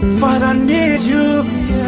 Father, I need you.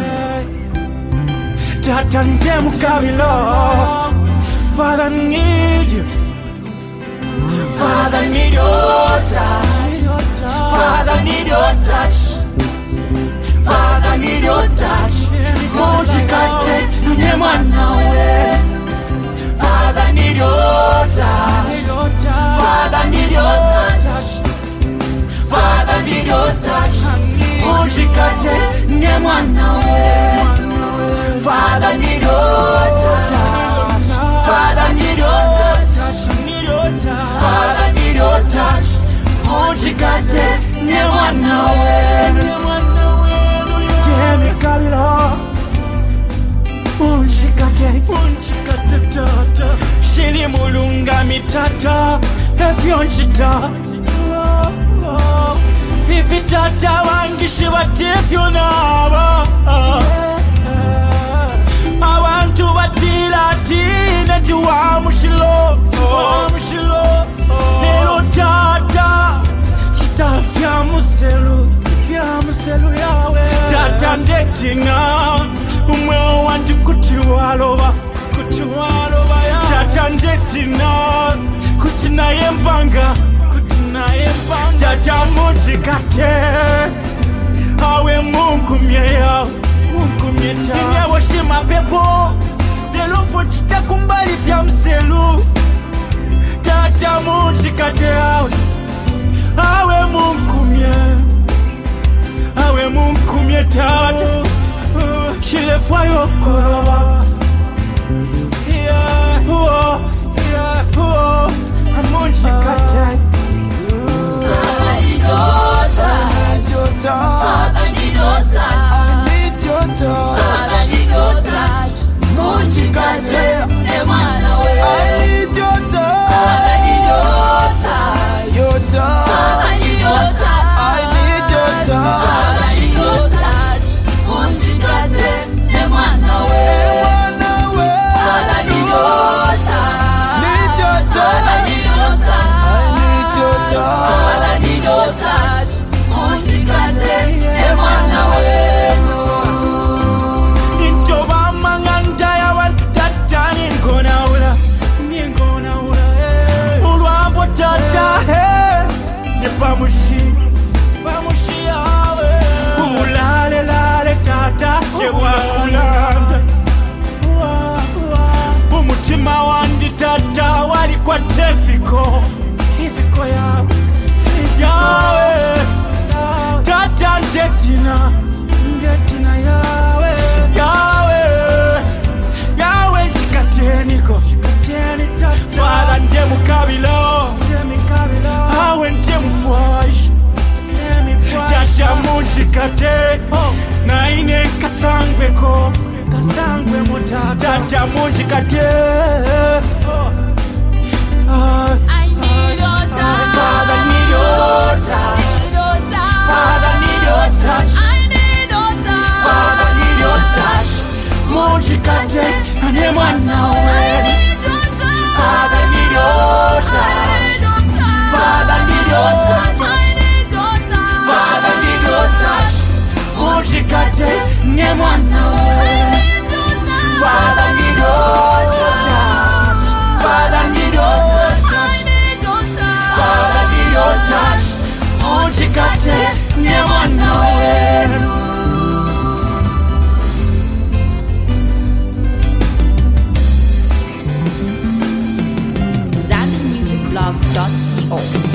Tata ndemu kabilo. Father, I need you. Father, I need your touch. Father, I need your touch. Father, I need your touch. Mujikate nemanawe. Father, I need your touch. Father, I need your touch. Father, I need your touch. Mujikate nemanawe. Father, I need your touch. Father, I need your touch. Father, I need your touch. Mujikate nemanawe. Kabilo, unchikate tata, shili mulunga mitata, efyonchita. Ifi tata wangishi watifyo naba, abantu batila tina juwa mushilo, nero tata, chita fya muselu yawe. Tata ndetina umwe wanti kutiwaloba ya. Tata ndetina kutina yempanga tata mujikate awe munkumye inyewo shima pepo lelufu chita kumbali vya mselu. Tata mujikate awe munkumye tata chile fwayo koroba. Amunchikate I need your touch. I need your touch. I need your touch. Mujikate nemanawe. I need your touch. I need your touch. Your touch. I need your touch. I need your touch. I need your touch. Mujikate nemanawe. I need your touch. Need your touch. I need your touch. I need your touch. I need your touch. Mujikate nemanawe. Intoba manganda ya watata ningonaula ulwambo tata nepamushi yawe ulale tata tebwakulanda. Umutima wandi tata wali kwa tefiko yawe tata ndetina yawe chikateniko. Father ndemu kabilo awe ndemu fwaisha tasha munchikate na ine kasangweko tata munchikate. I need your touch. Father, I need your touch. Father, I need your touch. I need your touch. Father, I need your touch. Mujikate nemanawe. Father, I need your touch. Father, I need your touch. Father, I need your touch. Mujikate nemanawe. Father, I need your touch. Father, I need your touch. Father, I need your touch. Mujikate nemanawe. ZambianMusicBlog.co